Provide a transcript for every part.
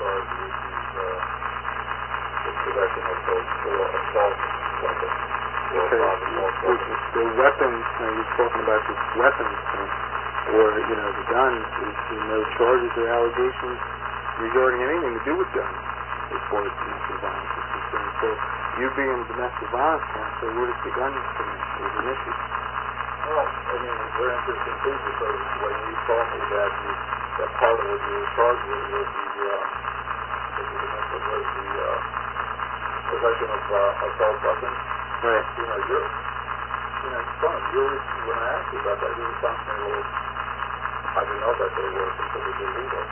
charge with the possession of those four assault weapons. Okay. The weapons, you're talking about the weapons thing, or, the guns, is there no charges or allegations regarding anything to do with guns as far as domestic violence is concerned? So, you being a domestic violence counselor, where does the guns come in as an issue? Well, it's very interesting too, because when you told me that part of what you were charged with was the possession of assault weapons. Right. It's funny. When I asked you about that, you were talking a little. I didn't know that they were considered illegal.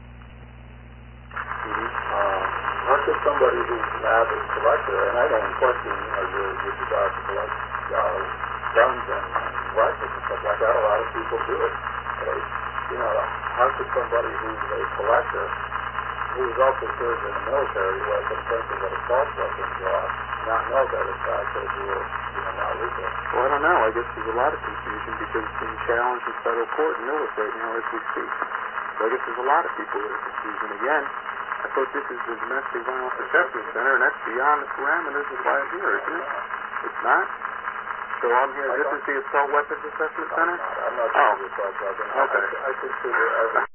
How could somebody who's an avid collector, and I don't question, your desire to collect guns and rifles and stuff like that. A lot of people do it. How could somebody who's a collector, who's also served in the military, who has some sense of what assault weapons are, not know that in fact those were not legal? Well, I don't know. I guess there's a lot of confusion because it's being challenged in federal court in Newark right now as we speak. So I guess there's a lot of people that are confused. And again, I thought this is the Domestic Violence Assessment Center, and that's beyond the parameters of why I'm here, isn't it? It's not? So I'm here. This is the Assault Weapons Assessment Center? I'm not sure the assault weapons. Okay. I consider every